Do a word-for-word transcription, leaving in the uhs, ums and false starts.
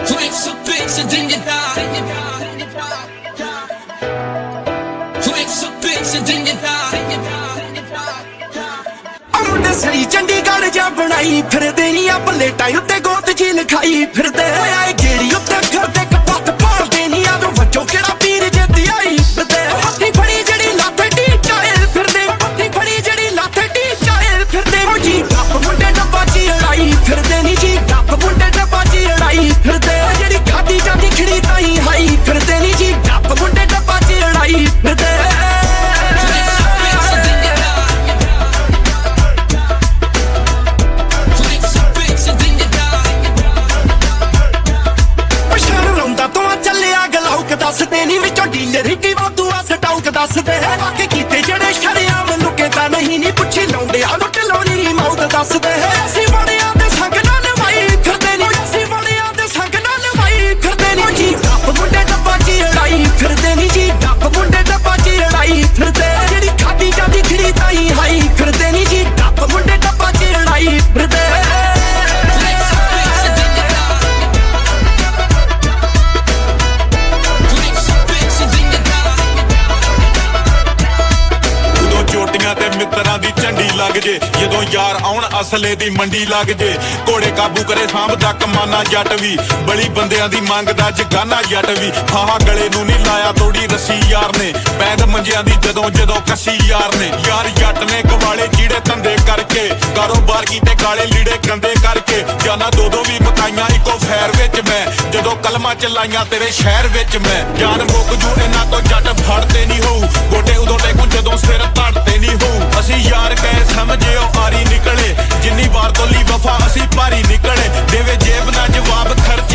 Flex a bitch and then you die. Flex a bitch and then you die. ਮੁੰਡੇ ਸਰੀ ਚੰਡੀਗੜ੍ਹ ਜਾ ਬਣਾਈ ਫਿਰਦੇ ਨੀ ਆ ਪਲੇਟਾਂ ਉੱਤੇ ਗੋਤ ਜੀ ਲਿਖਾਈ ਫਿਰਦੇ ਆਏ ਗੇੜੀ ਉੱਤੇ ਫਿਰਦੇ ਕਪੱਤ ਪਾਲਦੇ ਨੀ ਆ ਦੋ ਵੱਜੋ ਕਿਹੜਾ ਪੀਰ ਜਿੱਤ ਆਈ ਫਿਰਦੇ ਹੱਥੀ ਫੜੀ ਜਿਹੜੀ ਲੱਤ ਢੀ ਚਾਇਲ ਫਿਰਦੇ ਹੱਥੀ ਫੜੀ ਜਿਹੜੀ ਲੱਤ ਢੀ ਚਾਇਲ ਫਿਰਦੇ ਓ ਜੀ ਗੱਪ ਮੁੰਡੇ ਡੱਬਾ ਚ ਲੜਾਈ ਫਿਰਦੇ ਨੀ ਜੀ ਗੱਪ ਮੁੰਡੇ ਡੱਬਾ ਚ ਲੜਾਈ ਫਿਰਦੇ ਜਿਹੜੀ ਖਾਦੀ ਜਾਂਦੀ ਖੜੀ ਤਾਈ ਹਾਈ ਫਿਰਦੇ ਨੀ ਜੀ ਗੱਪ ਮੁੰਡੇ ਡੱਬਾ ਚ ਲੜਾਈ ਫਿਰਦੇ ਦੱਸਦੇ ਨੀ ਵਿੱਚੋਂ ਡੀਲਰ ਕੀ ਵਾਧੂ ਆ ਸਟਾਕ ਦੱਸਦੇ ਵਾਕੇ ਕੀਤੇ ਜਿਹੜੇ ਸ਼ਰਿਆਮ ਲੁਕੇ ਤਾਂ ਨਹੀਂ ਨੀ ਪੁੱਛੀ ਲਾਉਂਦੇ ਆ ਲੁੱਟ ਲਾਉਣੀ ਨੀ ਮੌਤ ਦੱਸਦੇ ਅਸੀਂ ਬੜਿਆਂ ਦੇ ਸੰਗ ਨਾਲ ਲਵਾਈ ਫਿਰਦੇ ਨੀ ਅਸੀਂ ਬੜਿਆਂ ਦੇ ਸੰਗ ਨਾਲ ਲਵਾਈ ਫਿਰਦੇ ਨੀ ਜੀ ਗੱਪ ਮੁੰਡੇ ਡੱਬਾ ਚ ਲੜਾਈ ਫਿਰਦੇ ਨੀ ਜੀ ਗੱਪ ਮੁੰਡੇ ਡੱਬਾ ਚ ਲੜਾਈ ਫਿਰਦੇ ਜਿਹੜੀ ਖਾਦੀ ਜਾਂਦੀ ਖੜੀ ਤਾਈ ਹਾਈ ਫਿਰਦੇ ਨੀ ਜੀ ਗੱਪ ਮੁੰਡੇ ਡੱਬਾ ਚ ਲੜਾਈ ਫਿਰਦੇ ਤੇ ਮਿੱਤਰਾਂ ਦੀ ਝੰਡੀ ਲੱਗ ਜੇ ਜਦੋਂ ਯਾਰ ਆਉਣ ਅਸਲੇ ਦੀ ਮੰਡੀ ਲੱਗ ਜੇ ਘੋੜੇ ਕਾਬੂ ਕਰੇ ਸਾਂਭਦਾ ਕਮਾਨਾ ਜੱਟ ਵੀ ਬੜੀ ਬੰਦਿਆਂ ਦੀ ਮੰਗਦਾ ਜਗਾਨਾ ਜੱਟ ਵੀ ਹਾਹਾ ਗਲੇ ਨੂੰ ਨਹੀਂ ਲਾਇਆ ਤੋੜੀ ਰੱਸੀ ਯਾਰ ਨੇ ਪੈਦ ਮੰਜਿਆਂ ਦੀ ਜਦੋਂ ਜਦੋਂ ਕੱਸੀ ਯਾਰ ਨੇ ਯਾਰ ਜੱਟ ਨੇ ਗਵਾਲੇ ਚੀੜੇ ਧੰਦੇ ਕਰਕੇ ਕਾਰੋਬਾਰ ਕੀਤੇ ਕਾਲੇ ਲੀੜੇ ਗੰਦੇ ਕਰਕੇ ਜਾਨਾ ਦੋ ਦੋ ਵੀ ਮਕਾਈਆਂ ਇੱਕੋ ਫੈਰ ਵਿੱਚ ਮੈਂ ਜਦੋਂ ਕਲਮਾਂ ਚਲਾਈਆਂ ਤੇਰੇ ਸ਼ਹਿਰ ਵਿੱਚ ਮੈਂ ਜਾਨ ਮੁੱਕ ਜੂ ਇਹਨਾਂ ਤੋਂ ਜੱਟ ਫੜਦੇ ਨਹੀਂ ਹੋਊ ਗੋਡੇ ਉਦੋਂ ਟੇਕੂ ਜਦੋਂ ਸਿਰ ਧੜਦੇ ਨਹੀਂ ਅਸੀਂ ਯਾਰ ਗਏ ਸਮਝਿਓ ਆਰੀ ਨਿਕਲੇ ਜਿੰਨੀ ਵਾਰ ਤੋਂ ਲਈ ਵਫਾ ਅਸੀਂ ਭਾਰੀ ਨਿਕਲੇ ਦੇਵੇ ਜੇਬ ਨਾ ਜਵਾਬ ਖਰਚ